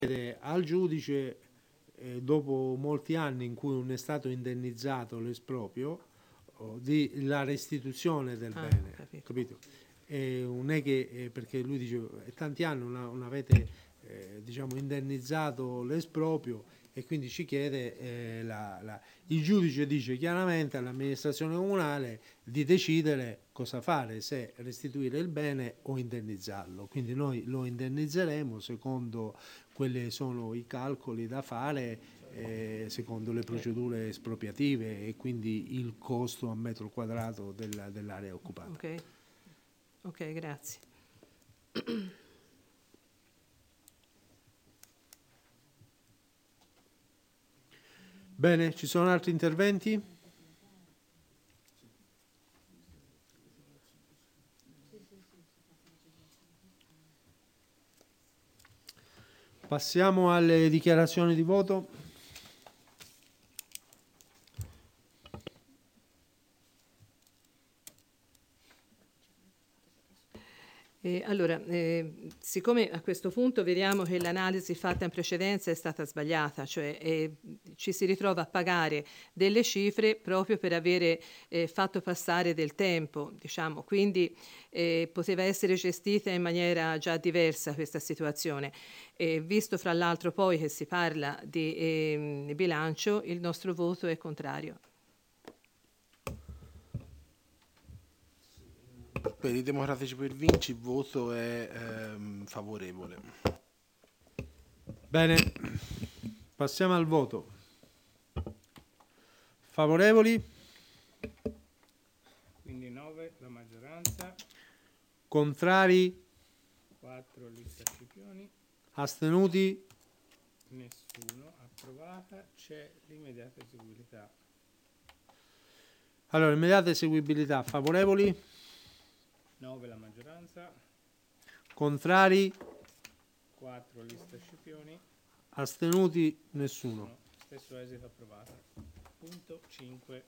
al giudice, dopo molti anni in cui non è stato indennizzato l'esproprio, di la restituzione del bene, capito? Non è che perché lui dice è tanti anni non avete diciamo indennizzato l'esproprio, e quindi ci chiede il giudice dice chiaramente all'amministrazione comunale di decidere cosa fare, se restituire il bene o indennizzarlo. Quindi noi lo indennizzeremo secondo quelli sono i calcoli da fare, secondo le procedure espropriative e quindi il costo a metro quadrato dell'area occupata. Ok, grazie. Bene, ci sono altri interventi? Passiamo alle dichiarazioni di voto. Allora, siccome a questo punto vediamo che l'analisi fatta in precedenza è stata sbagliata, cioè ci si ritrova a pagare delle cifre proprio per avere fatto passare del tempo, diciamo, quindi poteva essere gestita in maniera già diversa questa situazione. Visto fra l'altro poi che si parla di bilancio, il nostro voto è contrario. Per i Democratici per Vinci il voto è favorevole. Bene, passiamo al voto. Favorevoli? Quindi 9 la maggioranza. Contrari? 4 lista Scipioni. Astenuti? Nessuno. Approvata. C'è l'immediata eseguibilità. Allora, immediata eseguibilità. Favorevoli? 9 la maggioranza. Contrari? 4 lista Scipioni. Astenuti? Nessuno. No, stesso esito approvato. Punto 5.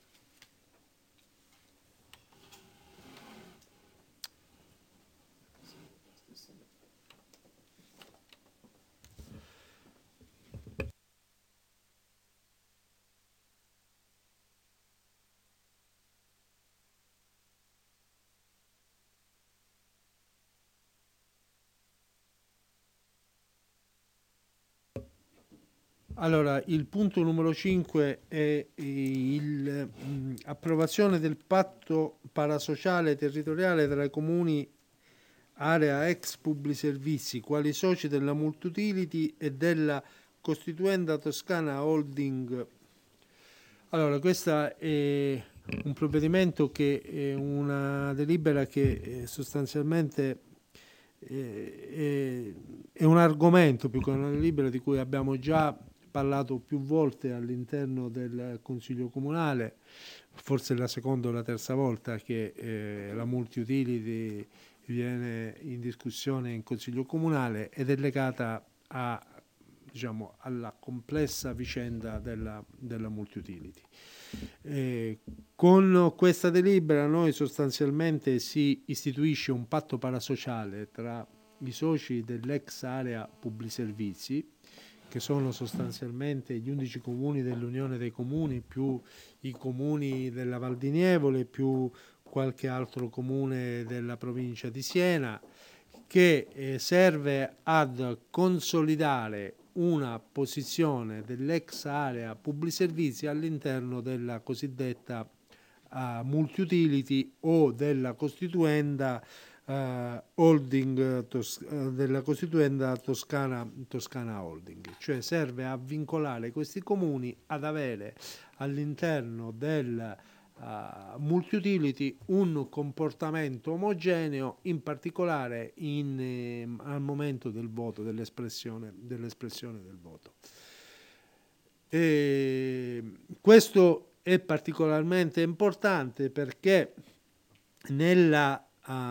Allora, il punto numero 5 è l'approvazione del patto parasociale territoriale tra i comuni area ex Publi Servizi quali soci della Multiutility e della Costituenda Toscana Holding. Allora, questo è un provvedimento che è una delibera che sostanzialmente è un argomento più che una delibera di cui abbiamo già parlato più volte all'interno del Consiglio Comunale, forse è la seconda o la terza volta che la Multiutility viene in discussione in Consiglio Comunale ed è legata a, diciamo, alla complessa vicenda della Multiutility. Con questa delibera noi sostanzialmente si istituisce un patto parasociale tra i soci dell'ex area Publi Servizi, che sono sostanzialmente gli 11 comuni dell'Unione dei Comuni più i comuni della Val di Nievole più qualche altro comune della provincia di Siena, che serve ad consolidare una posizione dell'ex area Publi Servizi all'interno della cosiddetta Multiutility o della costituenda holding della costituenda Toscana Holding, cioè serve a vincolare questi comuni ad avere all'interno del Multiutility un comportamento omogeneo, in particolare al momento del voto, dell'espressione del voto. Questo è particolarmente importante perché nella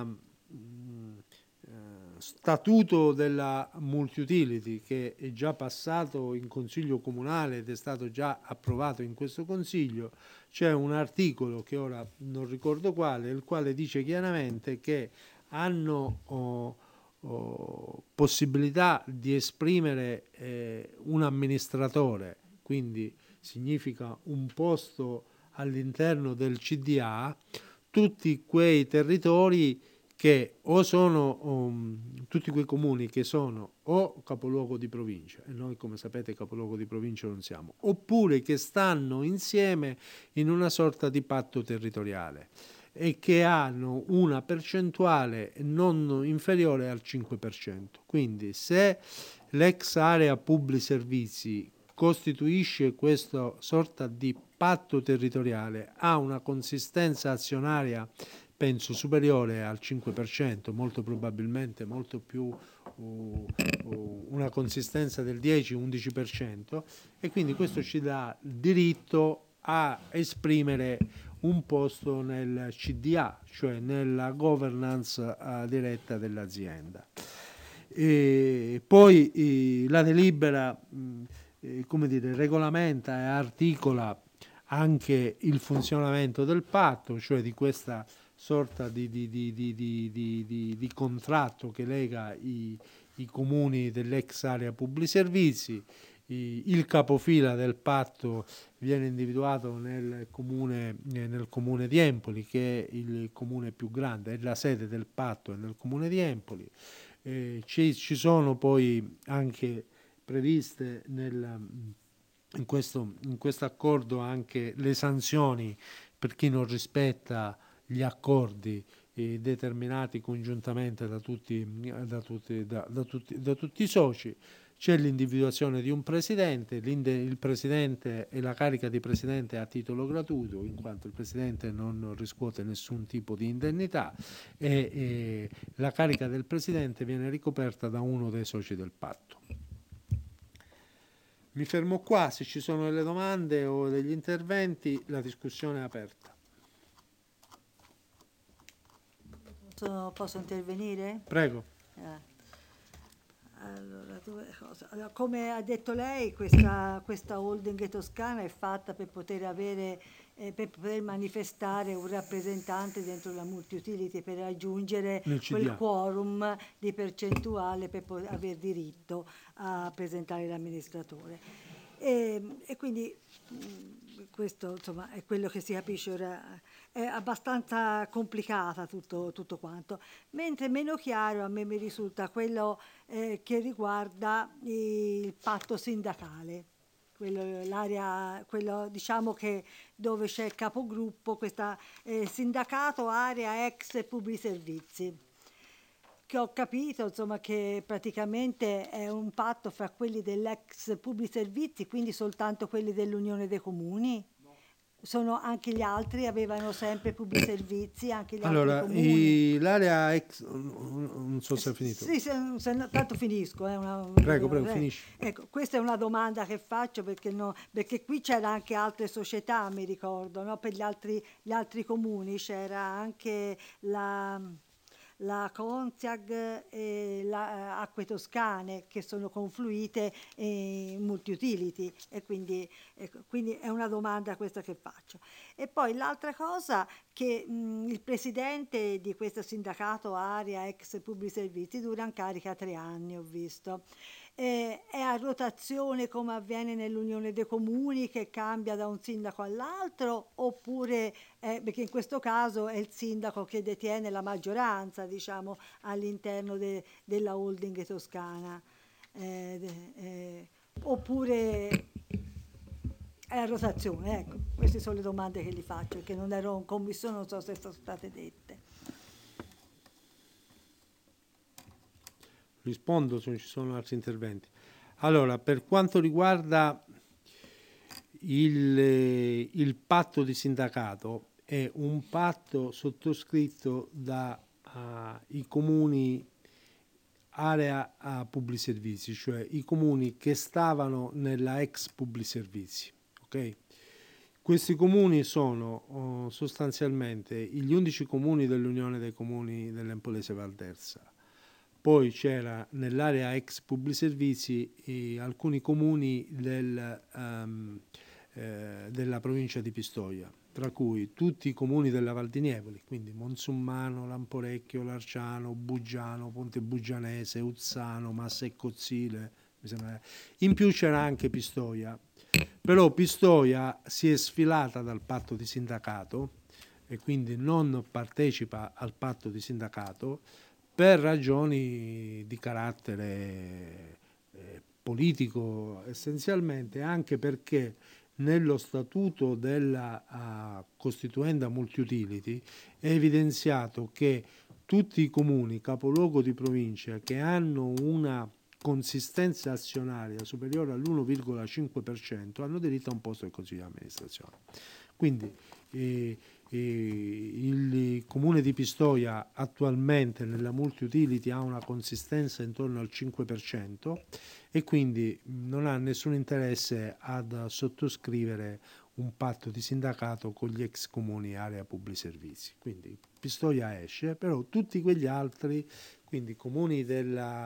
statuto della Multiutility, che è già passato in Consiglio Comunale ed è stato già approvato in questo Consiglio, c'è un articolo che ora non ricordo quale, il quale dice chiaramente che hanno possibilità di esprimere un amministratore, quindi significa un posto all'interno del CDA, tutti quei territori che o sono tutti quei comuni che sono o capoluogo di provincia, e noi come sapete capoluogo di provincia non siamo, oppure che stanno insieme in una sorta di patto territoriale e che hanno una percentuale non inferiore al 5%. Quindi se l'ex area pubblici servizi costituisce questa sorta di patto territoriale, ha una consistenza azionaria penso superiore al 5%, molto probabilmente molto più una consistenza del 10-11%, e quindi questo ci dà diritto a esprimere un posto nel CDA, cioè nella governance diretta dell'azienda. E poi la delibera come dire, regolamenta e articola anche il funzionamento del patto, cioè di questa sorta di contratto che lega i comuni dell'ex area pubblici servizi. Il capofila del patto viene individuato nel comune di Empoli, che è il comune più grande, è la sede del patto, è nel comune di Empoli. Ci sono poi anche previste in questo accordo anche le sanzioni per chi non rispetta gli accordi determinati congiuntamente da tutti i soci. C'è l'individuazione di un presidente, il presidente e la carica di presidente a titolo gratuito, in quanto il presidente non riscuote nessun tipo di indennità, e la carica del presidente viene ricoperta da uno dei soci del patto. Mi fermo qua, se ci sono delle domande o degli interventi la discussione è aperta. Posso intervenire? Prego. Allora, due cose. Allora, come ha detto lei, questa holding toscana è fatta per poter avere, per poter manifestare un rappresentante dentro la multi-utility per raggiungere quel quorum di percentuale per aver diritto a presentare l'amministratore. E quindi questo insomma è quello che si capisce ora. È abbastanza complicata tutto quanto, mentre meno chiaro a me mi risulta quello che riguarda il patto sindacale, quello diciamo che dove c'è il capogruppo, questo sindacato area ex pubblici servizi, che ho capito insomma che praticamente è un patto fra quelli dell'ex pubblici servizi, quindi soltanto quelli dell'Unione dei Comuni. Sono anche gli altri, avevano sempre pubblici servizi, anche gli altri comuni. L'area ex, non so se è finito. Sì, tanto finisco. Prego, finisci. Ecco, questa è una domanda che faccio perché qui c'era anche altre società, mi ricordo, no? Per gli altri comuni c'era anche la Consiag e la Acque Toscane, che sono confluite in multi-utility, e quindi è una domanda questa che faccio. E poi l'altra cosa, che il presidente di questo sindacato area ex pubblici servizi dura in carica 3 anni, ho visto. È a rotazione come avviene nell'Unione dei Comuni, che cambia da un sindaco all'altro, oppure perché in questo caso è il sindaco che detiene la maggioranza, diciamo, all'interno della holding toscana, oppure è a rotazione. Ecco, queste sono le domande che gli faccio, che non ero in commissione, non so se sono state dette. Rispondo se non ci sono altri interventi. Allora, per quanto riguarda il patto di sindacato, è un patto sottoscritto dai comuni area a pubblici servizi, cioè i comuni che stavano nella ex pubblici servizi. Okay? Questi comuni sono sostanzialmente gli 11 comuni dell'Unione dei Comuni dell'Empolese Val d'Ersa. Poi c'era nell'area ex pubblici servizi alcuni comuni della provincia di Pistoia, tra cui tutti i comuni della Val di Nievoli, quindi Monsummano, Lamporecchio, Larciano, Buggiano, Ponte Buggianese, Uzzano, Massa e Cozzile, mi sembra. In più c'era anche Pistoia, però Pistoia si è sfilata dal patto di sindacato e quindi non partecipa al patto di sindacato per ragioni di carattere politico essenzialmente, anche perché nello statuto della Costituenda Multiutility è evidenziato che tutti i comuni capoluogo di provincia che hanno una consistenza azionaria superiore all'1,5% hanno diritto a un posto del Consiglio di amministrazione. Quindi il comune di Pistoia attualmente nella multi-utility ha una consistenza intorno al 5% e quindi non ha nessun interesse ad sottoscrivere un patto di sindacato con gli ex comuni area pubblici servizi. Quindi Pistoia esce, però tutti quegli altri, quindi comuni della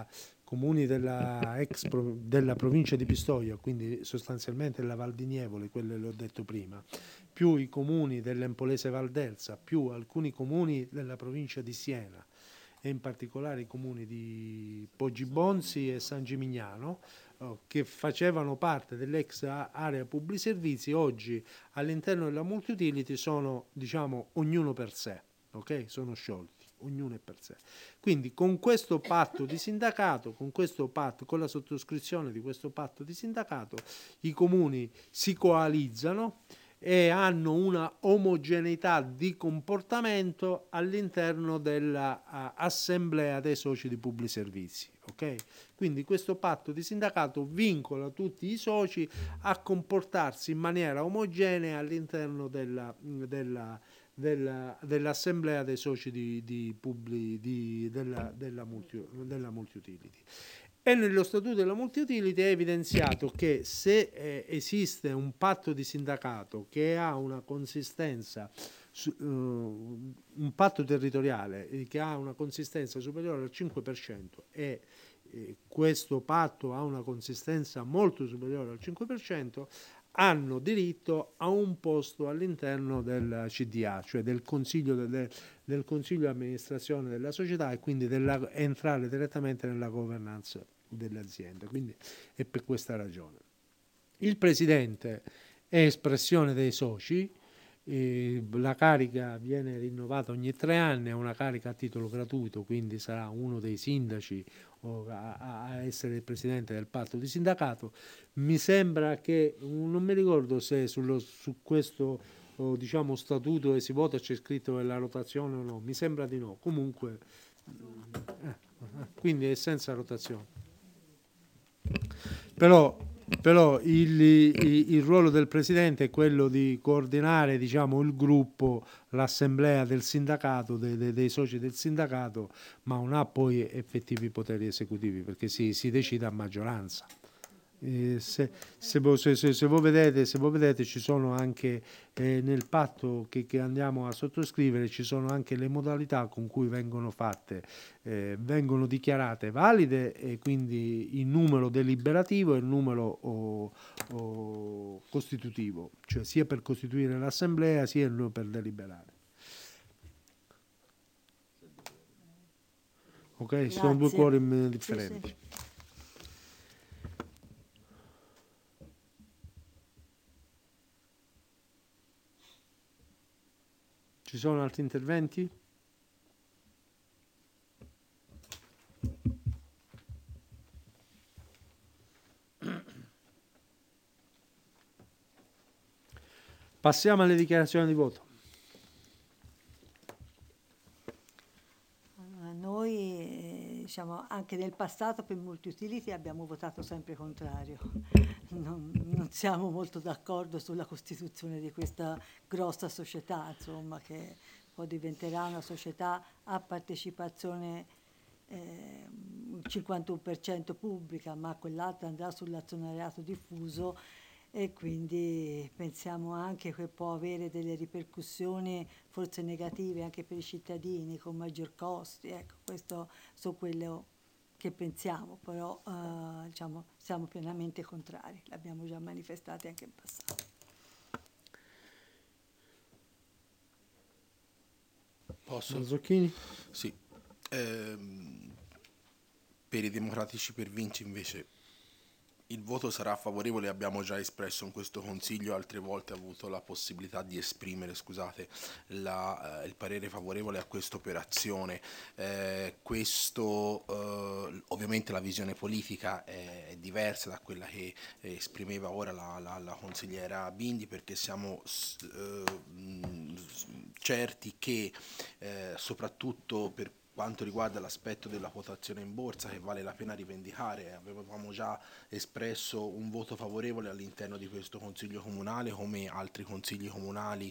provincia di Pistoia, quindi sostanzialmente la Val di Nievole, quelle l'ho detto prima, più i comuni dell'Empolese Valdelsa, più alcuni comuni della provincia di Siena e in particolare i comuni di Poggibonsi e San Gimignano, che facevano parte dell'ex area pubblici servizi, oggi all'interno della multi-utility sono, diciamo, ognuno per sé, ok? Sono sciolti, ognuno è per sé. Quindi con questo patto di sindacato, con la sottoscrizione di questo patto di sindacato, i comuni si coalizzano e hanno una omogeneità di comportamento all'interno dell'assemblea dei soci di pubblici servizi. Okay? Quindi questo patto di sindacato vincola tutti i soci a comportarsi in maniera omogenea all'interno dell'assemblea dei soci della multi-utility. E nello statuto della multi-utility è evidenziato che se esiste un patto di sindacato che ha una consistenza, un patto territoriale che ha una consistenza superiore al 5% e questo patto ha una consistenza molto superiore al 5%, hanno diritto a un posto all'interno del CDA, cioè del consiglio di amministrazione della società e quindi entrare direttamente nella governance dell'azienda. Quindi è per questa ragione. Il presidente è espressione dei soci, la carica viene rinnovata ogni 3 anni, è una carica a titolo gratuito, quindi sarà uno dei sindaci a essere il presidente del patto di sindacato. Mi sembra che, non mi ricordo se su questo diciamo statuto si vota, c'è scritto la rotazione o no, mi sembra di no, comunque quindi è senza rotazione. Però il ruolo del presidente è quello di coordinare, diciamo, il gruppo, l'assemblea del sindacato, dei soci del sindacato, ma non ha poi effettivi poteri esecutivi perché si decide a maggioranza. Se voi vedete ci sono anche nel patto che andiamo a sottoscrivere ci sono anche le modalità con cui vengono dichiarate valide e quindi il numero deliberativo e il numero costitutivo, cioè sia per costituire l'assemblea sia per deliberare. Ok, ci sono 2 quorum differenti. Sì. Ci sono altri interventi? Passiamo alle dichiarazioni di voto. Noi diciamo anche nel passato per multi-utility abbiamo votato sempre contrario. Non siamo molto d'accordo sulla costituzione di questa grossa società, insomma, che poi diventerà una società a partecipazione 51% pubblica, ma quell'altra andrà sull'azionariato diffuso e quindi pensiamo anche che può avere delle ripercussioni forse negative anche per i cittadini con maggior costi. Ecco, questo su quello che pensiamo, però diciamo, siamo pienamente contrari, l'abbiamo già manifestato anche in passato. Posso? Zocchini? Sì. Per i democratici per Vinci invece il voto sarà favorevole, abbiamo già espresso in questo Consiglio, altre volte avuto la possibilità di esprimere, scusate, il parere favorevole a questa operazione. Ovviamente la visione politica è diversa da quella che esprimeva ora la consigliera Bindi, perché siamo certi che soprattutto per quanto riguarda l'aspetto della quotazione in borsa, che vale la pena rivendicare, avevamo già espresso un voto favorevole all'interno di questo Consiglio Comunale, come altri consigli comunali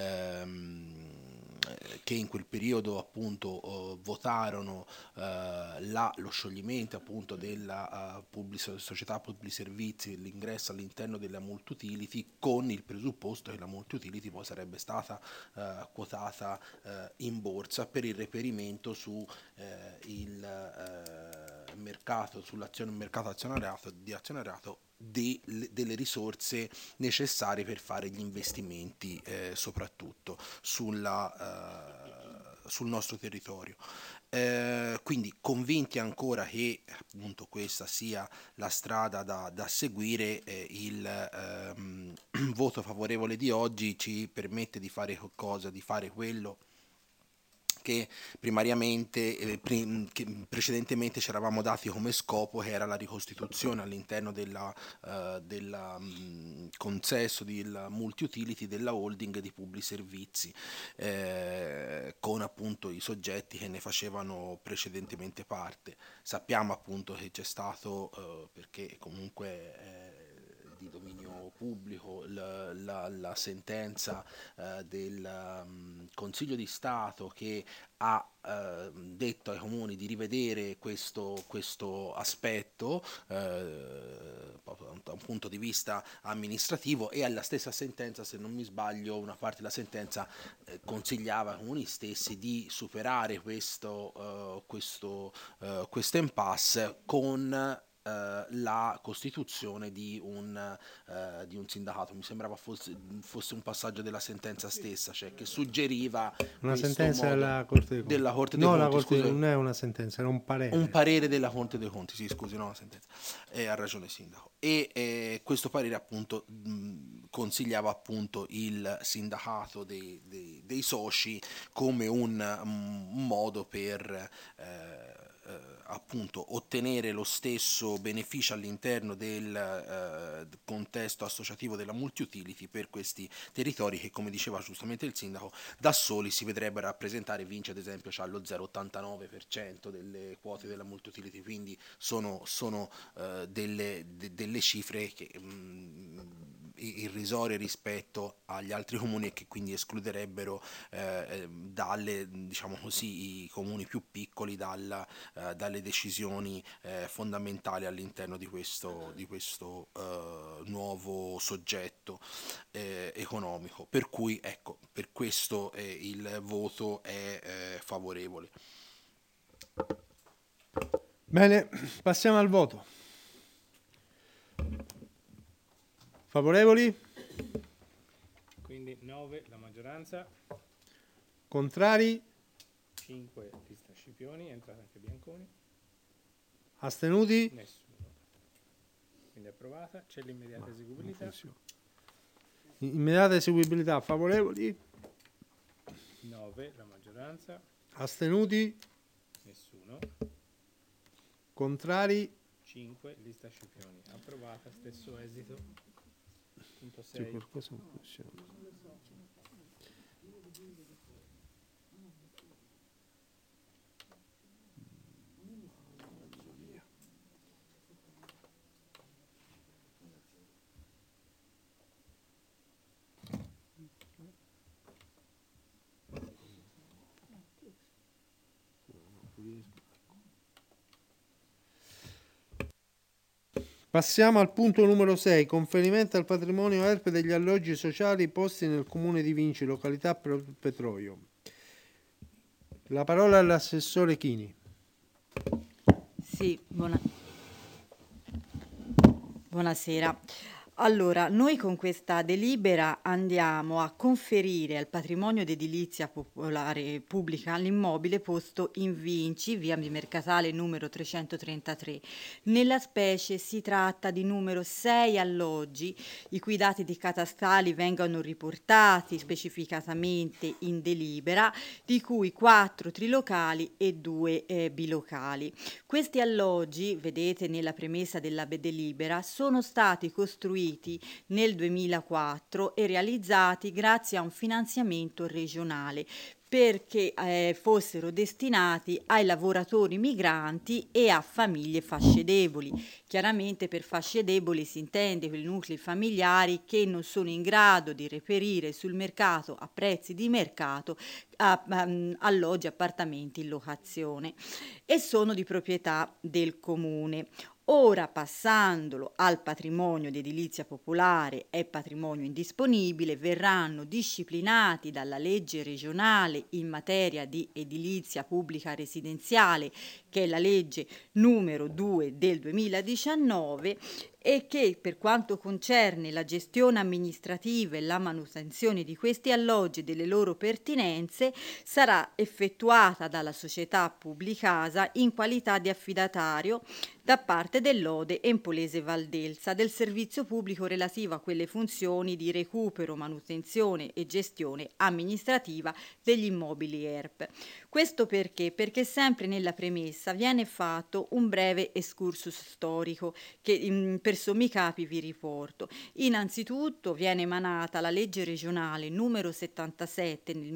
che in quel periodo appunto votarono lo scioglimento appunto della società Publi Servizi, l'ingresso all'interno della multi-utility, con il presupposto che la multi-utility poi sarebbe stata quotata in borsa per il reperimento sull'azione mercato di azionariato delle risorse necessarie per fare gli investimenti soprattutto sul nostro territorio. Quindi convinti ancora che appunto questa sia la strada da seguire, il voto favorevole di oggi ci permette di fare qualcosa, di fare quello che primariamente, che precedentemente ci eravamo dati come scopo, che era la ricostituzione all'interno del consesso del multi-utility della holding di Publi Servizi, con appunto i soggetti che ne facevano precedentemente parte. Sappiamo appunto che c'è stato, perché comunque di dominio pubblico, la sentenza del Consiglio di Stato che ha detto ai comuni di rivedere questo aspetto da un punto di vista amministrativo, e alla stessa sentenza, se non mi sbaglio, una parte della sentenza consigliava ai comuni stessi di superare questo impasse con la costituzione di un sindacato. Mi sembrava fosse un passaggio della sentenza stessa, cioè che suggeriva una questo sentenza modo della Corte dei Conti. Della Corte dei No, Conti, la Corte scusa. non è una sentenza, era un parere. Un parere della Corte dei Conti, sì, scusi, no, una sentenza. Ha ragione il sindaco. E questo parere appunto consigliava appunto il sindacato dei soci come un modo per appunto ottenere lo stesso beneficio all'interno del contesto associativo della multi-utility per questi territori che, come diceva giustamente il sindaco, da soli si vedrebbero rappresentare. Vince ad esempio c'ha lo 0,89% delle quote della multi-utility, quindi sono delle cifre che irrisorie rispetto agli altri comuni, e che quindi escluderebbero diciamo così, i comuni più piccoli dalle decisioni fondamentali all'interno di questo nuovo soggetto economico. Per cui ecco, per questo il voto è favorevole. Bene, passiamo al voto. Favorevoli? Quindi 9 la maggioranza, Contrari? 5 lista Scipioni, è entrato anche Bianconi, Astenuti? nessuno. Quindi approvata, c'è l'immediata eseguibilità. Immediata eseguibilità. Favorevoli? 9 la maggioranza, Astenuti? nessuno. Contrari? 5 lista Scipioni, approvata, stesso esito. Punto Sì, 6. qualcosa non funziona. Passiamo al punto numero 6, conferimento al patrimonio ERP degli alloggi sociali posti nel comune di Vinci, località Petroio. La parola all'assessore Chini. Sì, buonasera. Allora, noi con questa delibera andiamo a conferire al patrimonio d'edilizia popolare pubblica l'immobile posto in Vinci, via di Mercatale numero 333. Nella specie si tratta di numero 6 alloggi, i cui dati di catastali vengono riportati specificatamente in delibera, di cui 4 trilocali e 2 bilocali. Questi alloggi, vedete nella premessa della delibera, sono stati costruiti nel 2004 e realizzati grazie a un finanziamento regionale perché fossero destinati ai lavoratori migranti e a famiglie fasce deboli. Chiaramente per fasce deboli si intende quei nuclei familiari che non sono in grado di reperire sul mercato a prezzi di mercato alloggi, appartamenti in locazione e sono di proprietà del comune. Ora, passandolo al patrimonio di edilizia popolare e patrimonio indisponibile, verranno disciplinati dalla legge regionale in materia di edilizia pubblica residenziale, che è la legge numero 2 del 2019, e che per quanto concerne la gestione amministrativa e la manutenzione di questi alloggi e delle loro pertinenze sarà effettuata dalla società Publicasa in qualità di affidatario da parte dell'Ode Empolese Valdelsa del servizio pubblico relativo a quelle funzioni di recupero, manutenzione e gestione amministrativa degli immobili ERP. Questo perché? Perché sempre nella premessa viene fatto un breve excursus storico che per sommi capi vi riporto. Innanzitutto viene emanata la legge regionale numero 77 nel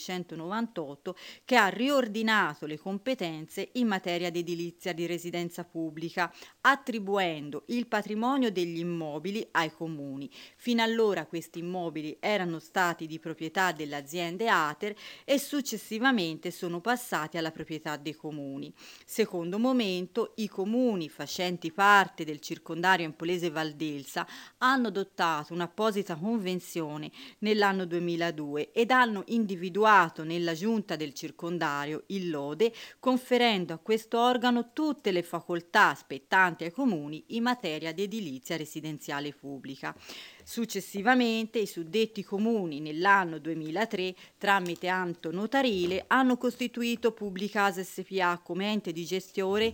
1998 che ha riordinato le competenze in materia di edilizia di residenza pubblica, attribuendo il patrimonio degli immobili ai comuni. Fino allora questi immobili erano stati di proprietà delle aziende ATER e successivamente sono passati alla proprietà dei comuni. Secondo momento, i comuni facenti parte del circondario Empolese Valdelsa hanno adottato un'apposita convenzione nell'anno 2002 ed hanno individuato nella giunta del circondario il Lode, conferendo a questo organo tutte le facoltà spettanti ai comuni in materia di edilizia residenziale pubblica. Successivamente i suddetti comuni nell'anno 2003 tramite atto notarile hanno costituito Publicasa SpA come ente gestore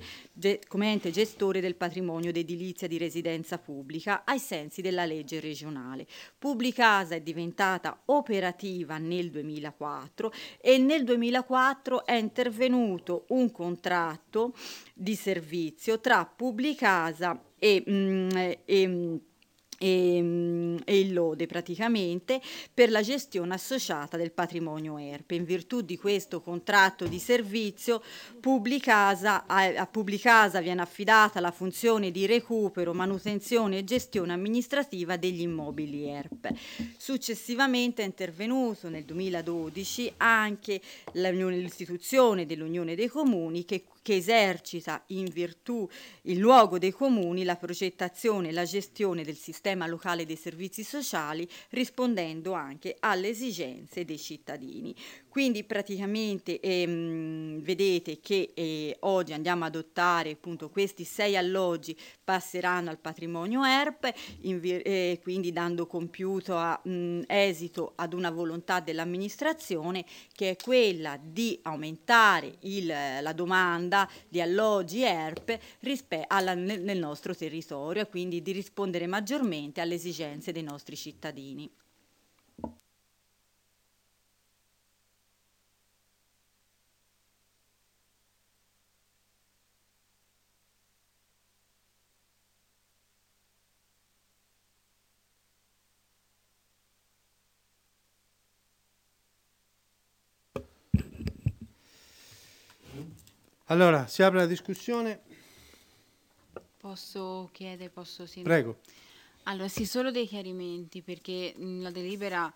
del patrimonio d'edilizia di residenza pubblica ai sensi della legge regionale. Publicasa è diventata operativa nel 2004 e nel 2004 è intervenuto un contratto di servizio tra Publicasa e il Lode praticamente per la gestione associata del patrimonio ERP. In virtù di questo contratto di servizio a Publicasa viene affidata la funzione di recupero, manutenzione e gestione amministrativa degli immobili ERP. Successivamente è intervenuto nel 2012 anche l'istituzione dell'Unione dei Comuni che esercita in virtù in luogo dei comuni la progettazione e la gestione del sistema locale dei servizi sociali, rispondendo anche alle esigenze dei cittadini. Quindi praticamente vedete che oggi andiamo ad adottare appunto questi 6 alloggi passeranno al patrimonio ERP, quindi dando compiuto esito ad una volontà dell'amministrazione che è quella di aumentare la domanda di alloggi ERP nel nostro territorio e quindi di rispondere maggiormente alle esigenze dei nostri cittadini. Allora, si apre la discussione. Posso chiedere, sì. Prego. Allora, sì, solo dei chiarimenti, perché la delibera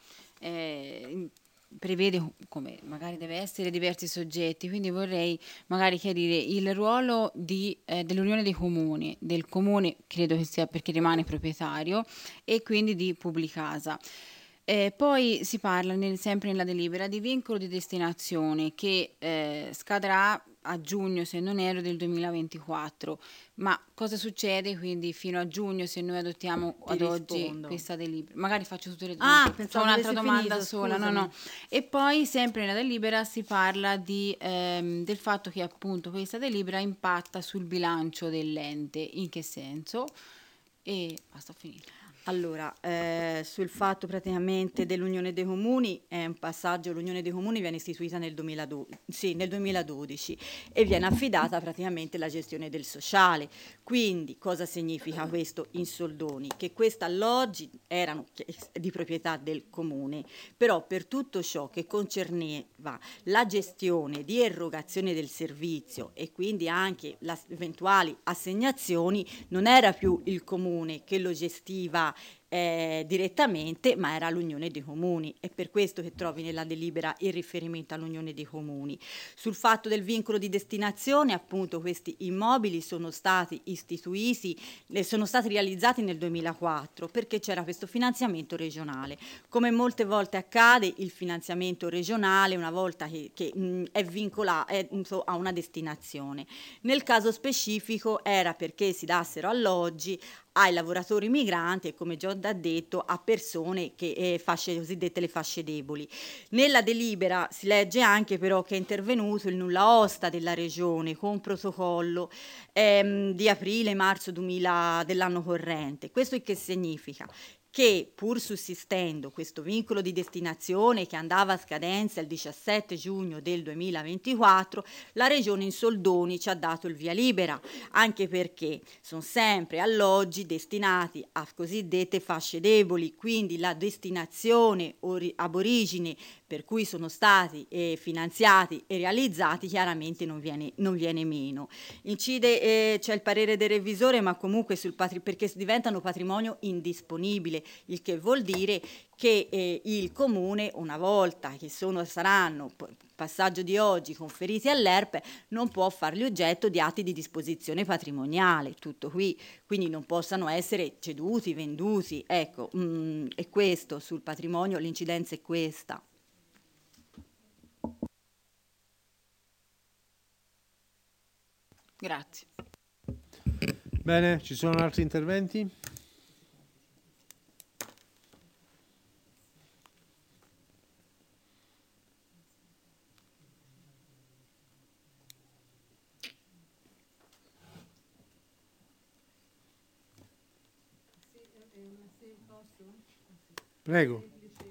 prevede come magari deve essere diversi soggetti, quindi vorrei magari chiarire il ruolo dell'Unione dei Comuni, del Comune, credo che sia perché rimane proprietario, e quindi di Publicasa. Poi si parla sempre nella delibera di vincolo di destinazione che scadrà a giugno, se non erro, del 2024. Ma cosa succede quindi fino a giugno se noi adottiamo ad oggi questa delibera? Magari faccio tutte le domande. Ho un'altra domanda sola. No. E poi sempre nella delibera si parla del fatto che appunto questa delibera impatta sul bilancio dell'ente. In che senso? E basta, ho finito. Allora, sul fatto praticamente dell'Unione dei Comuni, è un passaggio, l'Unione dei Comuni viene istituita nel 2012 e viene affidata praticamente la gestione del sociale. Quindi cosa significa questo in soldoni? Che questi alloggi erano di proprietà del Comune, però per tutto ciò che concerneva la gestione di erogazione del servizio e quindi anche le eventuali assegnazioni, non era più il Comune che lo gestiva direttamente, ma era l'Unione dei Comuni. È per questo che trovi nella delibera il riferimento all'Unione dei Comuni. Sul fatto del vincolo di destinazione, appunto, questi immobili sono stati istituiti, sono stati realizzati nel 2004 perché c'era questo finanziamento regionale. Come molte volte accade, il finanziamento regionale, una volta che è vincolato a una destinazione. Nel caso specifico era perché si dassero alloggi ai lavoratori migranti e, come già ho detto, a persone che cosiddette le fasce deboli. Nella delibera si legge anche però che è intervenuto il nulla osta della regione con protocollo di aprile-marzo dell'anno corrente. Questo che significa? Che pur sussistendo questo vincolo di destinazione che andava a scadenza il 17 giugno del 2024, la Regione in soldoni ci ha dato il via libera, anche perché sono sempre alloggi destinati a cosiddette fasce deboli, quindi la destinazione ab origine per cui sono stati finanziati e realizzati chiaramente non viene meno. Incide, c'è il parere del revisore, ma comunque perché diventano patrimonio indisponibile, il che vuol dire che il Comune, una volta che saranno passaggio di oggi conferiti all'ERP, non può farli oggetto di atti di disposizione patrimoniale, tutto qui, quindi non possano essere ceduti, venduti, ecco, è questo sul patrimonio, l'incidenza è questa. Grazie. Bene, ci sono altri interventi? Prego.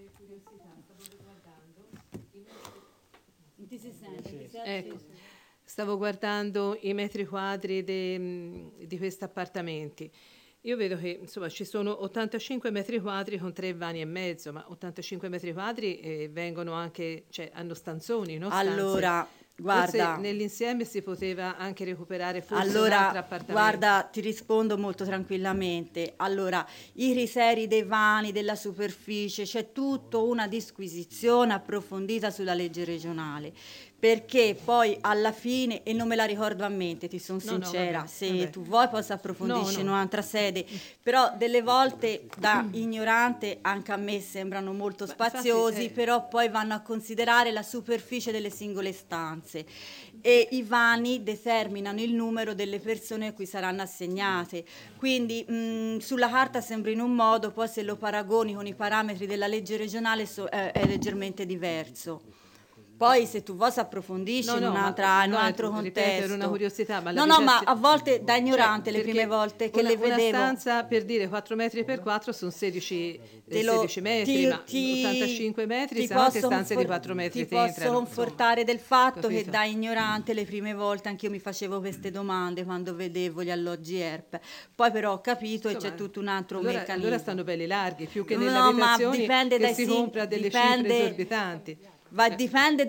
Ecco, stavo guardando i metri quadri di questi appartamenti. Io vedo che insomma ci sono 85 metri quadri con 3 vani e mezzo, ma 85 metri quadri vengono anche, cioè hanno stanzoni, no? Stanze. Allora, guarda, forse nell'insieme si poteva anche recuperare forse un altro appartamento. Guarda, ti rispondo molto tranquillamente. Allora, i criteri dei vani, della superficie, c'è tutta una disquisizione approfondita sulla legge regionale, perché poi alla fine, e non me la ricordo a mente, ti sono sincera, se tu vuoi posso approfondire in un'altra sede, però delle volte da ignorante anche a me sembrano molto spaziosi, infatti, però poi vanno a considerare la superficie delle singole stanze e i vani determinano il numero delle persone a cui saranno assegnate, quindi sulla carta sembra in un modo, poi se lo paragoni con i parametri della legge regionale è leggermente diverso. Poi se tu vuoi approfondisci in un altro contesto. Ripeto, era una curiosità. Ma ma a volte da ignorante, cioè, le prime volte che le vedevo. Una stanza, per dire, 4 metri per 4 sono 16 metri, ma 85 metri sono anche stanze di 4 metri. Ti posso confortare del fatto che da ignorante le prime volte anche io mi facevo queste domande quando vedevo gli alloggi ERP. Poi però ho capito e c'è tutto un altro meccanismo. Allora stanno belli larghi, più che nelle abitazioni che si compra delle cifre esorbitanti. Dipende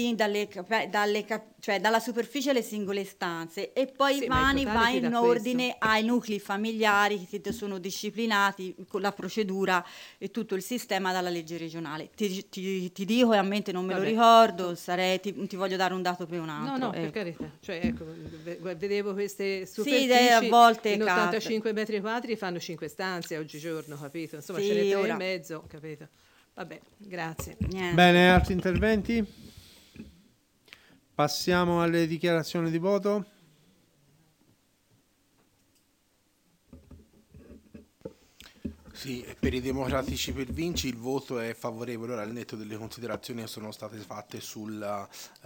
dalla superficie delle singole stanze e poi i vani va in ordine ai nuclei familiari che sono disciplinati con la procedura e tutto il sistema dalla legge regionale. Ti dico, e a mente non me lo ricordo, ti voglio dare un dato per un altro. No, per carità. Cioè, ecco, vedevo queste superfici, a volte in 85 metri quadri fanno 5 stanze oggigiorno, capito? Insomma, ce n'è 3 e mezzo, capito? Vabbè, grazie. Bene, altri interventi? Passiamo alle dichiarazioni di voto. Sì, per i democratici per Vinci il voto è favorevole, ora al netto delle considerazioni che sono state fatte sulla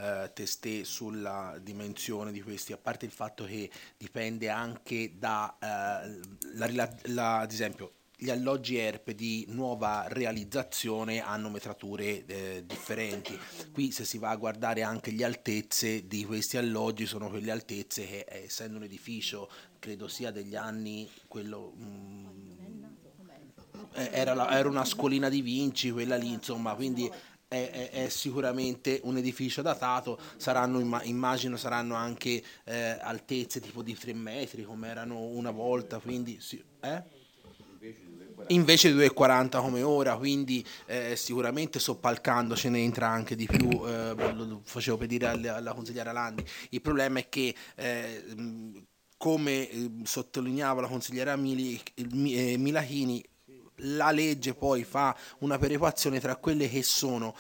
dimensione di questi, a parte il fatto che dipende anche da, ad esempio, gli alloggi ERP di nuova realizzazione hanno metrature differenti. Qui se si va a guardare anche le altezze di questi alloggi, sono quelle altezze che essendo un edificio credo sia degli anni quello era una scolina di Vinci quella lì, insomma, quindi è sicuramente un edificio datato. Saranno, immagino saranno anche altezze tipo di 3 metri come erano una volta, quindi invece di 2,40 come ora, quindi sicuramente soppalcando ce ne entra anche di più, lo facevo per dire alla consigliera Landi. Il problema è che come sottolineava la consigliera Milachini, la legge poi fa una perequazione tra quelle che sono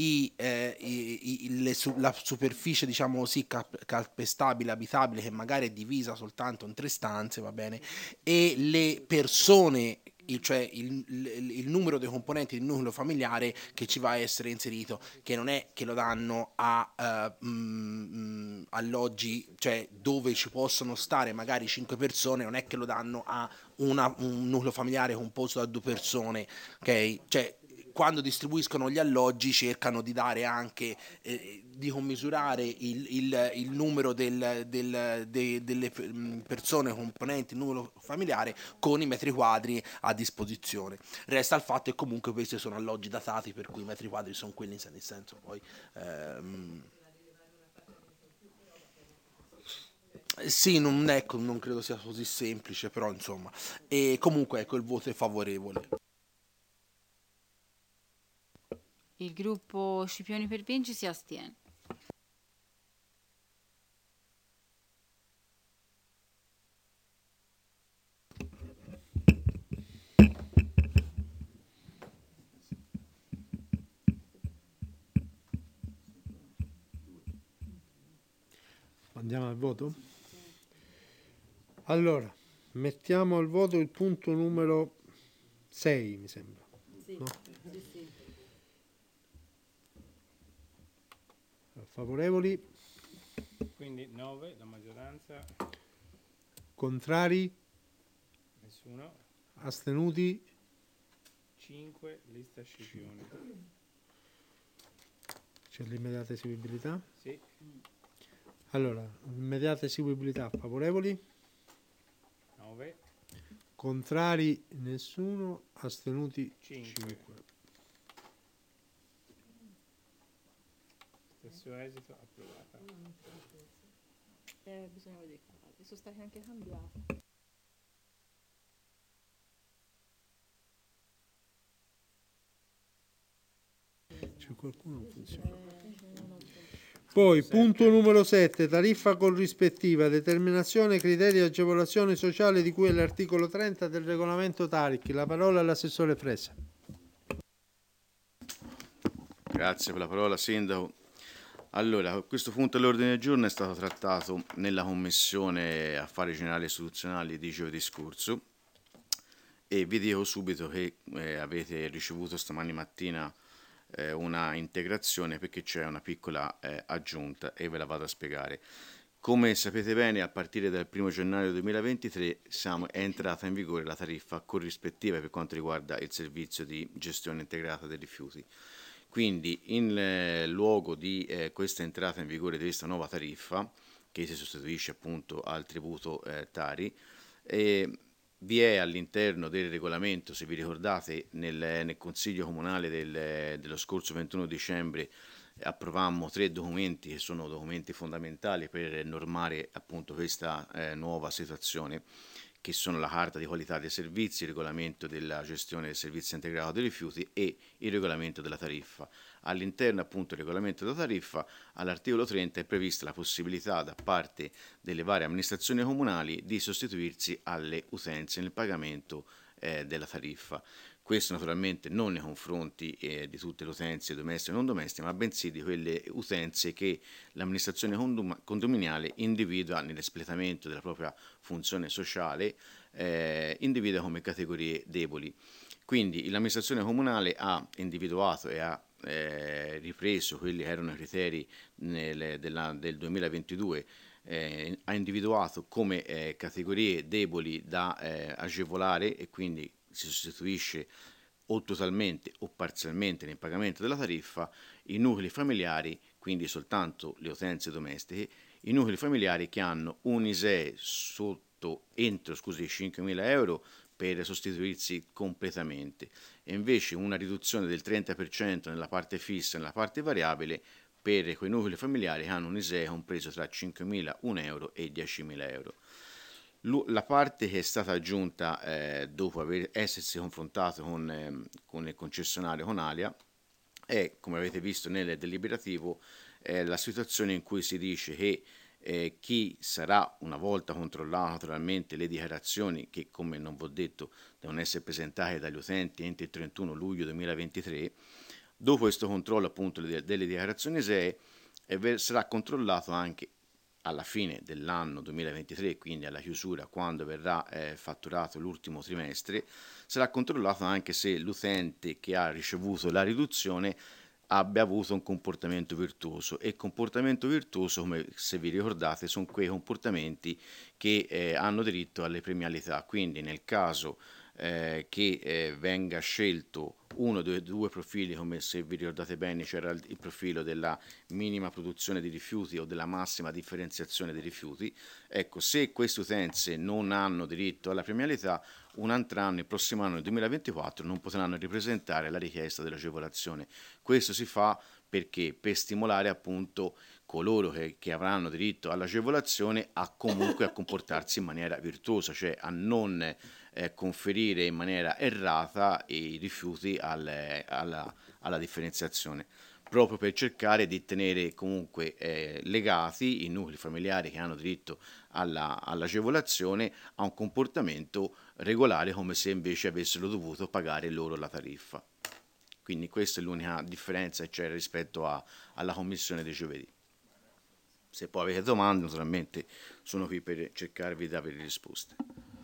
la superficie, diciamo così, calpestabile, abitabile, che magari è divisa soltanto in 3 stanze, va bene, e le persone, cioè il numero dei componenti del nucleo familiare che ci va a essere inserito, che non è che lo danno a alloggi, cioè dove ci possono stare magari 5 persone, non è che lo danno a un nucleo familiare composto da 2 persone, ok? Cioè quando distribuiscono gli alloggi cercano di dare anche di commisurare il numero delle persone componenti il numero familiare con i metri quadri a disposizione. Resta il fatto che comunque questi sono alloggi datati, per cui i metri quadri sono quelli, nel senso poi sì, non credo sia così semplice, però insomma, e comunque ecco, il voto è favorevole. Il gruppo Scipioni per Vinci si astiene. Andiamo al voto? Allora, mettiamo al voto il punto numero 6, mi sembra. Sì, no? sì. Favorevoli? Quindi 9, la maggioranza. Contrari? Nessuno. Astenuti? 5, lista Scipioni. C'è l'immediata eseguibilità? Sì. Allora, immediata eseguibilità, favorevoli? 9. Contrari? Nessuno. Astenuti? 5. Stesso esito, approvata. Bisogna vedere qua. Sono state anche cambiate. C'è qualcuno che non funziona. Poi, punto numero 7, tariffa corrispettiva, determinazione criteri di agevolazione sociale di cui è l'articolo 30 del regolamento TARIC. La parola all'assessore Fresa. Grazie per la parola, Sindaco. Allora, questo punto all'ordine del giorno è stato trattato nella Commissione Affari Generali Istituzionali di giovedì scorso e vi dico subito che avete ricevuto stamani mattina una integrazione perché c'è una piccola aggiunta e ve la vado a spiegare. Come sapete bene, a partire dal 1 gennaio 2023 è entrata in vigore la tariffa corrispettiva per quanto riguarda il servizio di gestione integrata dei rifiuti. Quindi in luogo di questa entrata in vigore di questa nuova tariffa, che si sostituisce appunto al tributo Tari, vi è all'interno del regolamento, se vi ricordate, nel Consiglio Comunale dello scorso 21 dicembre approvammo 3 documenti che sono documenti fondamentali per normare appunto questa nuova situazione, che sono la Carta di qualità dei servizi, il regolamento della gestione del servizio integrato dei rifiuti e il regolamento della tariffa. All'interno appunto del regolamento della tariffa, all'articolo 30 è prevista la possibilità da parte delle varie amministrazioni comunali di sostituirsi alle utenze nel pagamento della tariffa. Questo naturalmente non nei confronti di tutte le utenze domestiche e non domestiche, ma bensì di quelle utenze che l'amministrazione condominiale individua nell'espletamento della propria funzione sociale, individua come categorie deboli. Quindi l'amministrazione comunale ha individuato e ha ripreso quelli che erano i criteri del 2022, ha individuato come categorie deboli da agevolare, e quindi si sostituisce o totalmente o parzialmente nel pagamento della tariffa i nuclei familiari, quindi soltanto le utenze domestiche, i nuclei familiari che hanno un ISEE entro 5.000 euro per sostituirsi completamente, e invece una riduzione del 30% nella parte fissa e nella parte variabile per quei nuclei familiari che hanno un ISEE compreso tra 5.001 euro e 10.000 euro. La parte che è stata aggiunta dopo essersi confrontato con il concessionario Conalia è, come avete visto nel deliberativo, la situazione in cui si dice che chi sarà, una volta controllato naturalmente le dichiarazioni, che come non vi ho detto devono essere presentate dagli utenti entro il 31 luglio 2023, dopo questo controllo appunto delle dichiarazioni ISEE sarà controllato anche alla fine dell'anno 2023, quindi alla chiusura, quando verrà fatturato l'ultimo trimestre, sarà controllato anche se l'utente che ha ricevuto la riduzione abbia avuto un comportamento virtuoso. E comportamento virtuoso, come se vi ricordate, sono quei comportamenti che hanno diritto alle premialità. Quindi nel caso che venga scelto uno dei due profili, come se vi ricordate bene c'era il profilo della minima produzione di rifiuti o della massima differenziazione dei rifiuti, ecco, se queste utenze non hanno diritto alla premialità, un altro anno, il prossimo anno, il 2024, non potranno ripresentare la richiesta dell'agevolazione. Questo si fa perché per stimolare appunto coloro che avranno diritto all'agevolazione a comunque a comportarsi in maniera virtuosa, cioè a non conferire in maniera errata i rifiuti alla differenziazione, proprio per cercare di tenere comunque legati i nuclei familiari che hanno diritto all'agevolazione a un comportamento regolare, come se invece avessero dovuto pagare loro la tariffa. Quindi questa è l'unica differenza che c'è rispetto alla commissione di giovedì. Se poi avete domande, naturalmente sono qui per cercarvi di avere risposte.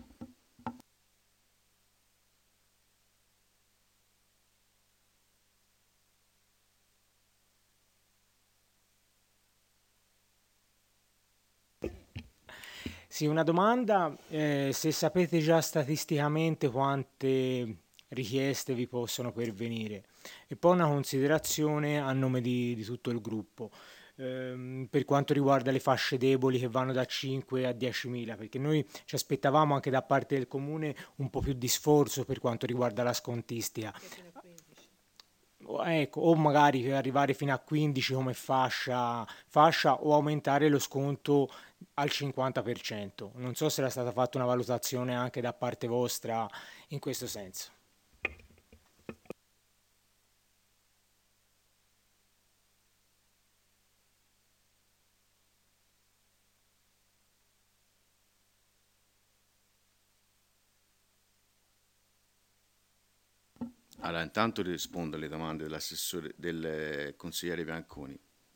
Sì, una domanda, se sapete già statisticamente quante richieste vi possono pervenire, e poi una considerazione a nome di tutto il gruppo, per quanto riguarda le fasce deboli che vanno da 5 a 10.000, perché noi ci aspettavamo anche da parte del comune un po' più di sforzo per quanto riguarda la scontistica. Ecco, o magari per arrivare fino a 15 come fascia o aumentare lo sconto al 50%. Non so se era stata fatta una valutazione anche da parte vostra in questo senso. Allora, intanto rispondo alle domande dell'assessore, del consigliere Bianconi.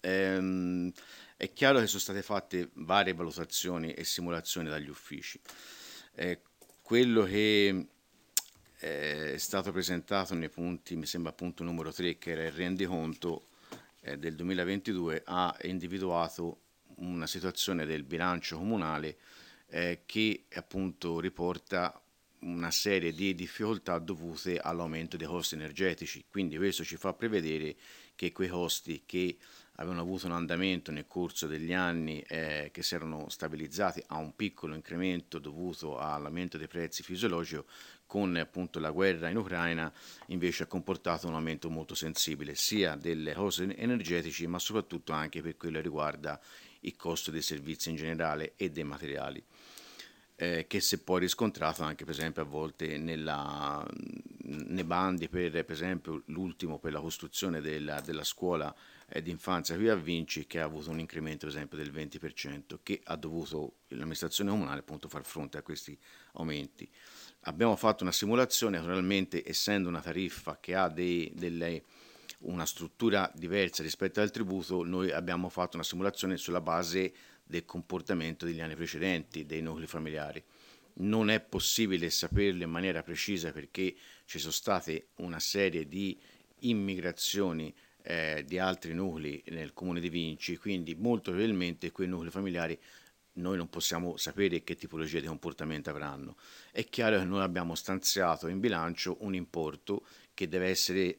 È chiaro che sono state fatte varie valutazioni e simulazioni dagli uffici. Quello che è stato presentato nei punti, mi sembra punto numero 3, che era il rendiconto del 2022, ha individuato una situazione del bilancio comunale che appunto riporta una serie di difficoltà dovute all'aumento dei costi energetici. Quindi questo ci fa prevedere che quei costi che avevano avuto un andamento nel corso degli anni che si erano stabilizzati a un piccolo incremento dovuto all'aumento dei prezzi fisiologico, con appunto la guerra in Ucraina invece ha comportato un aumento molto sensibile sia delle costi energetici, ma soprattutto anche per quello che riguarda il costo dei servizi in generale e dei materiali. Che si è poi riscontrato anche per esempio a volte nei bandi per esempio l'ultimo per la costruzione della scuola di infanzia qui a Vinci, che ha avuto un incremento per esempio del 20%, che ha dovuto l'amministrazione comunale appunto far fronte a questi aumenti. Abbiamo fatto una simulazione, naturalmente essendo una tariffa che ha una struttura diversa rispetto al tributo, noi abbiamo fatto una simulazione sulla base del comportamento degli anni precedenti dei nuclei familiari. Non è possibile saperlo in maniera precisa perché ci sono state una serie di immigrazioni di altri nuclei nel comune di Vinci, quindi molto probabilmente quei nuclei familiari noi non possiamo sapere che tipologia di comportamento avranno. È chiaro che noi abbiamo stanziato in bilancio un importo che deve essere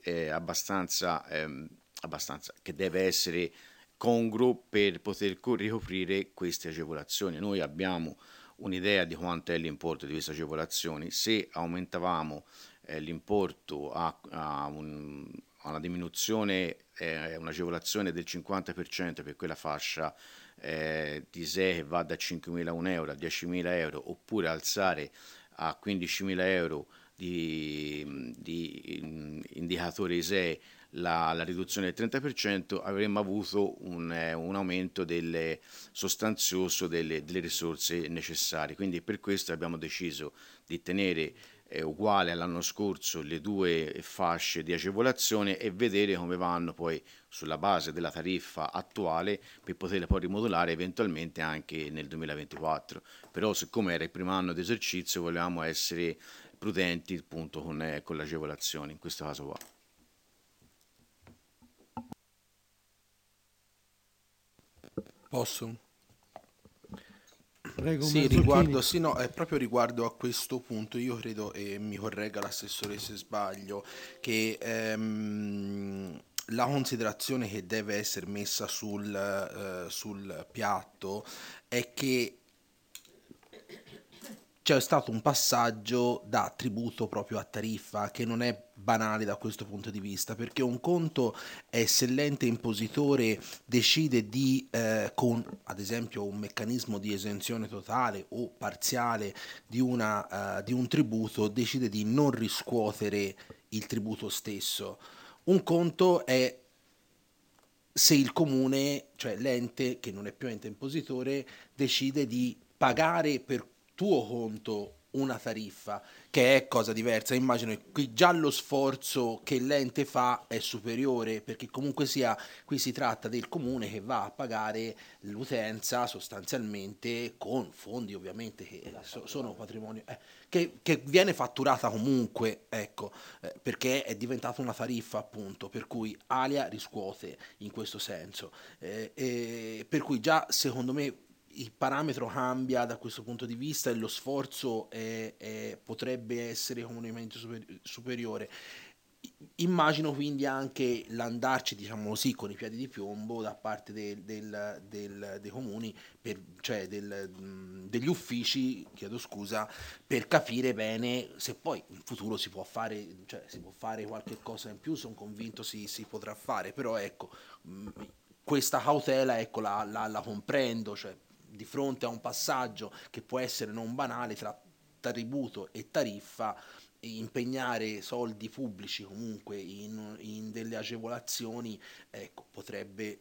che deve essere congruo per poter ricoprire queste agevolazioni. Noi abbiamo un'idea di quanto è l'importo di queste agevolazioni. Se aumentavamo l'importo a una diminuzione, un'agevolazione del 50% per quella fascia di ISEE che va da 5.001 euro a 10.000 euro, oppure alzare a 15.000 euro di indicatore ISEE la riduzione del 30%, avremmo avuto un aumento sostanzioso delle risorse necessarie. Quindi per questo abbiamo deciso di tenere uguale all'anno scorso le due fasce di agevolazione e vedere come vanno poi sulla base della tariffa attuale per poterle poi rimodulare eventualmente anche nel 2024. Però siccome era il primo anno di esercizio volevamo essere prudenti appunto con l'agevolazione in questo caso qua. Posso? Prego, sì, proprio riguardo a questo punto io credo, e mi corregga l'assessore se sbaglio, che la considerazione che deve essere messa sul piatto è che c'è stato un passaggio da tributo proprio a tariffa che non è banale da questo punto di vista, perché un conto è se l'ente impositore decide con ad esempio un meccanismo di esenzione totale o parziale di un tributo, decide di non riscuotere il tributo stesso. Un conto è se il comune, cioè l'ente che non è più ente impositore, decide di pagare per tuo conto una tariffa, che è cosa diversa. Immagino che qui già lo sforzo che l'ente fa è superiore, perché comunque sia qui si tratta del comune che va a pagare l'utenza sostanzialmente con fondi ovviamente che sono patrimonio, che viene fatturata comunque, ecco, perché è diventata una tariffa appunto, per cui Alia riscuote in questo senso, per cui già secondo me il parametro cambia da questo punto di vista e lo sforzo potrebbe essere comunemente superiore. Immagino quindi anche l'andarci, diciamo così, con i piedi di piombo da parte dei comuni, cioè degli uffici, chiedo scusa, per capire bene se poi in futuro si può fare, cioè si può fare qualche cosa in più, sono convinto si potrà fare, però ecco, questa cautela ecco, la comprendo, cioè di fronte a un passaggio che può essere non banale tra tributo e tariffa, impegnare soldi pubblici comunque in delle agevolazioni, ecco, potrebbe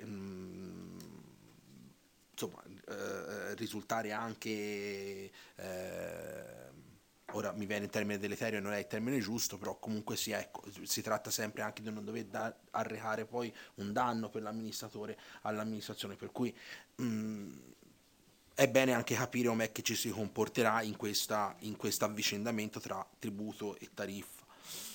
insomma risultare anche ora mi viene il termine deleterio, non è il termine giusto, però comunque sia, ecco, si tratta sempre anche di non dover arrecare poi un danno per l'amministratore all'amministrazione, per cui è bene anche capire com'è che ci si comporterà in questo avvicendamento tra tributo e tariffa.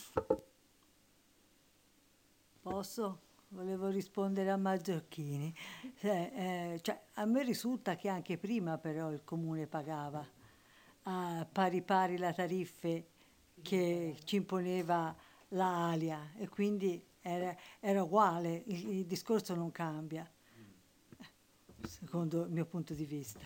Posso? Volevo rispondere a Mazzocchini. Cioè, a me risulta che anche prima però il comune pagava a pari pari la tariffe che ci imponeva la Alia e quindi era uguale, il discorso non cambia. Secondo il mio punto di vista.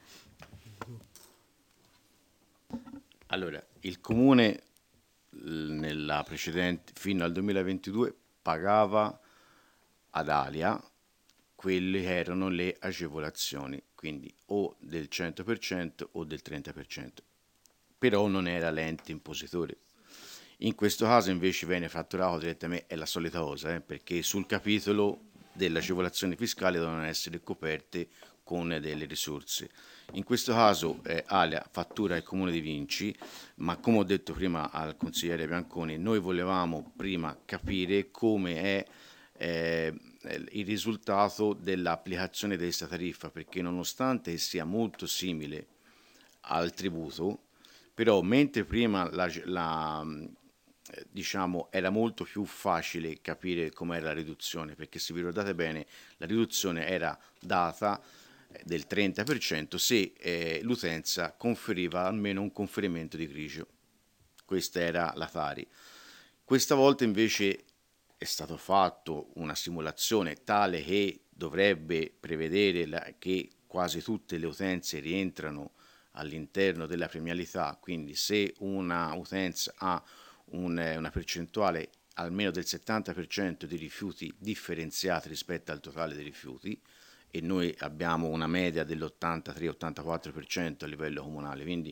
Allora, il comune nella precedente, fino al 2022 pagava ad Alia quelle che erano le agevolazioni, quindi o del 100% o del 30%, però non era l'ente impositore. In questo caso invece viene fatturato direttamente, è la solita cosa, perché sul capitolo delle agevolazioni fiscali devono essere coperte con delle risorse. In questo caso Alia fattura il Comune di Vinci, ma come ho detto prima al consigliere Bianconi, noi volevamo prima capire come è il risultato dell'applicazione di questa tariffa, perché nonostante sia molto simile al tributo, però mentre prima diciamo, era molto più facile capire com'era la riduzione, perché se vi ricordate bene la riduzione era data del 30% se l'utenza conferiva almeno un conferimento di grigio. Questa era la Tari. Questa volta invece è stato fatto una simulazione tale che dovrebbe prevedere che quasi tutte le utenze rientrano all'interno della premialità, quindi se una utenza ha una percentuale almeno del 70% di rifiuti differenziati rispetto al totale dei rifiuti, e noi abbiamo una media dell'83-84% a livello comunale, quindi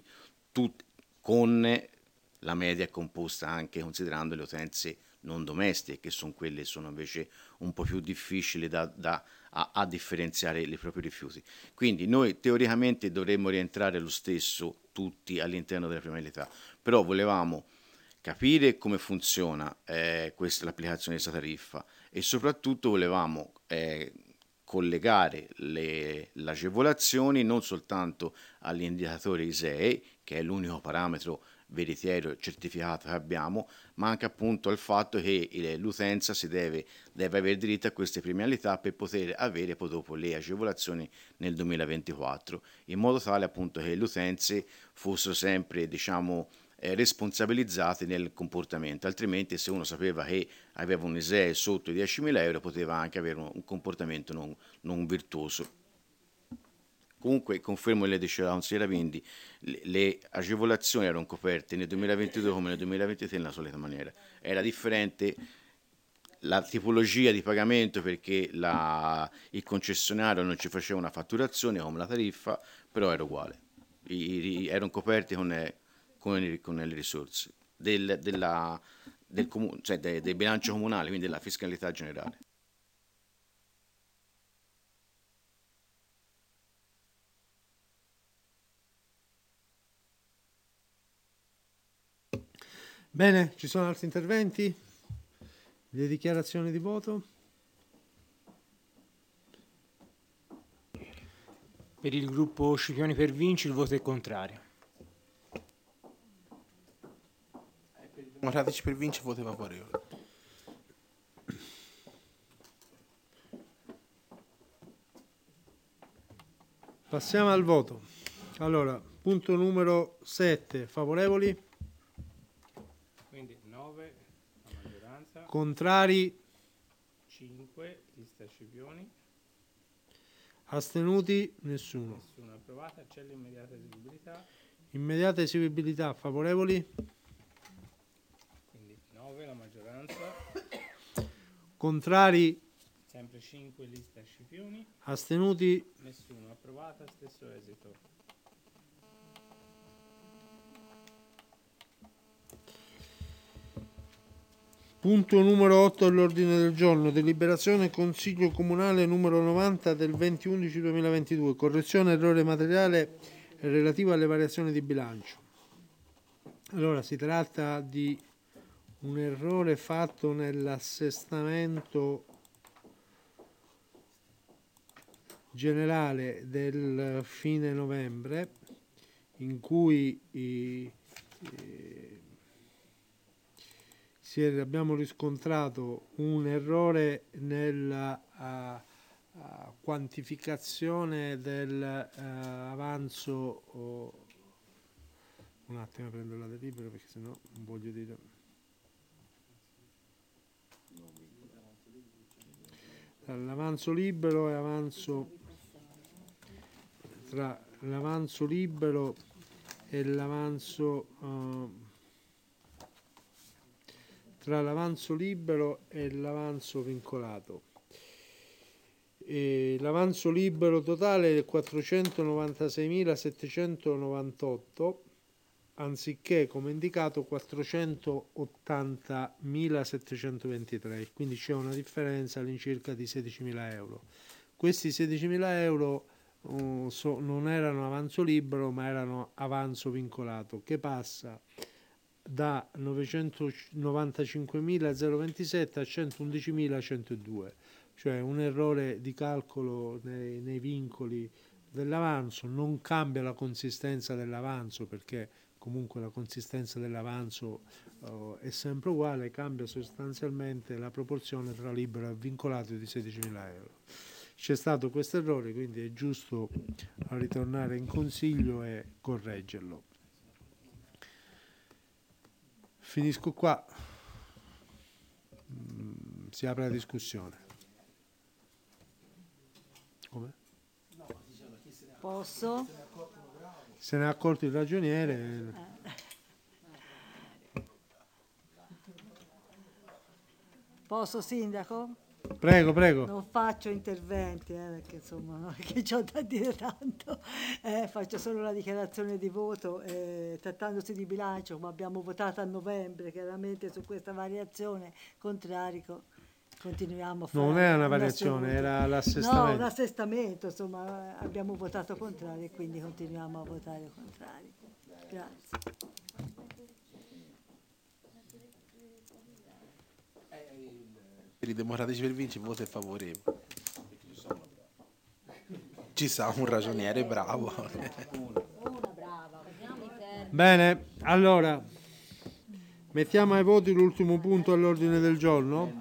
con la media è composta anche considerando le utenze non domestiche, che sono quelle sono invece un po' più difficili a differenziare i propri rifiuti. Quindi noi teoricamente dovremmo rientrare lo stesso tutti all'interno della premialità, però volevamo capire come funziona l'applicazione di questa tariffa e soprattutto volevamo collegare le agevolazioni non soltanto all'indicatore ISEE, che è l'unico parametro veritiero certificato che abbiamo, ma anche appunto al fatto che l'utenza deve avere diritto a queste premialità per poter avere poi dopo le agevolazioni nel 2024, in modo tale appunto che le utenze fossero sempre, diciamo, responsabilizzate nel comportamento, altrimenti se uno sapeva che aveva un ISEE sotto i 10.000 euro poteva anche avere un comportamento non virtuoso. Comunque confermo le diceva la consigliera Vindi, le agevolazioni erano coperte nel 2022 come nel 2023 nella solita maniera. Era differente la tipologia di pagamento perché il concessionario non ci faceva una fatturazione come la tariffa, però era uguale. Erano coperti con le risorse del bilancio comunale, quindi della fiscalità generale. Bene, ci sono altri interventi? Le dichiarazioni di voto? Per il gruppo Scipioni per Vinci il voto è contrario. Per i Democratici per Vinci il voto è favorevole. Passiamo al voto. Allora, punto numero 7, favorevoli? Quindi 9 la maggioranza, Contrari? 5 lista Scipioni, Astenuti? Nessuno. nessuna approvata, c'è l'immediata esigibilità, Immediata esigibilità, favorevoli? quindi 9 la maggioranza, Contrari? sempre 5 lista Scipioni, Astenuti? nessuno approvata, stesso esito. Punto numero 8 all'ordine del giorno, deliberazione Consiglio Comunale numero 90 del 2011-2022, correzione errore materiale relativo alle variazioni di bilancio. Allora, si tratta di un errore fatto nell'assestamento generale del fine novembre, in cui abbiamo riscontrato un errore nella quantificazione dell'avanzo. Un attimo, prendo la delibera perché sennò non voglio dire. L'avanzo libero e avanzo tra l'avanzo libero e l'avanzo tra l'avanzo libero e l'avanzo vincolato. E l'avanzo libero totale è 496.798 anziché come indicato 480.723, quindi c'è una differenza all'incirca di 16.000 euro. Questi 16.000 euro non erano avanzo libero, ma erano avanzo vincolato, che passa da 995.027 a 111.102, cioè un errore di calcolo nei vincoli dell'avanzo. Non cambia la consistenza dell'avanzo, perché comunque la consistenza dell'avanzo è sempre uguale, cambia sostanzialmente la proporzione tra libero e vincolato di 16.000 euro. C'è stato questo errore, quindi è giusto ritornare in consiglio e correggerlo. Finisco qua. Si apre la discussione. Come? Posso? Se ne è accorto il ragioniere. Posso, Sindaco? Prego, prego. Non faccio interventi, perché insomma non è che ho da dire tanto, faccio solo una dichiarazione di voto. Trattandosi di bilancio, come abbiamo votato a novembre, chiaramente su questa variazione, contrario, continuiamo a fare. Non è una variazione, era l'assestamento. No, un assestamento, insomma, abbiamo votato contrario e quindi continuiamo a votare contrario. Grazie. Per i Democratici per Vinci il voto è favorevole. Ci sa un ragioniere bravo. Bene, allora mettiamo ai voti l'ultimo punto all'ordine del giorno.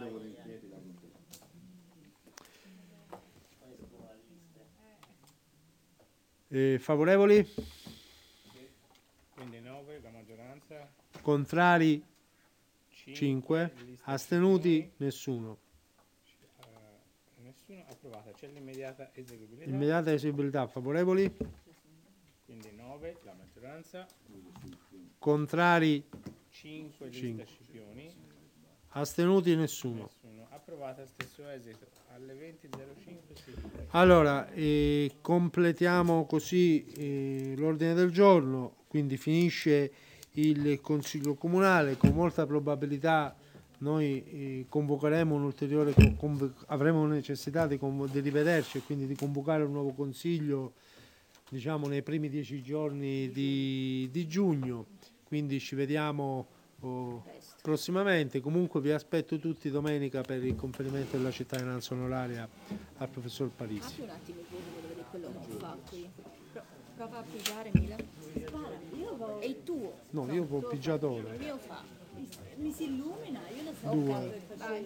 Favorevoli? Quindi 9, la maggioranza. Contrari? 5. Astenuti? Nessuno. Nessuno. Approvata. C'è l'immediata eseguibilità. Immediata eseguibilità. Favorevoli? Quindi 9, la maggioranza. Contrari? 5, lista Scipioni. Astenuti? Nessuno. Approvata, stesso esito. Alle 20.05 sì. Allora, completiamo così l'ordine del giorno, quindi finisce il Consiglio Comunale. Con molta probabilità noi convocheremo un ulteriore, avremo necessità di rivederci e quindi di convocare un nuovo Consiglio, diciamo nei primi 10 giorni di giugno, quindi ci vediamo prossimamente. Comunque vi aspetto tutti domenica per il conferimento della cittadinanza onoraria al professor Parisi. Apri un attimo il voto, volevo vedere quello che fa qui. Prova a pigiare, Mila. È il tuo. No, io ho pigiatore. Il mio fa. Mi si illumina, io lo so. 2. Vai.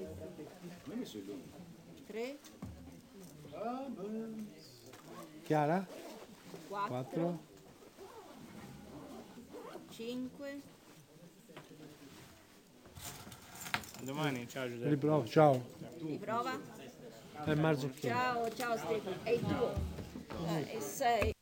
3. Chiara? 4. 5. Domani, ciao Giuseppe. Riprovo, ciao. Riprova. È Marzocchiero. Ciao Stefano. È il tuo. E 6.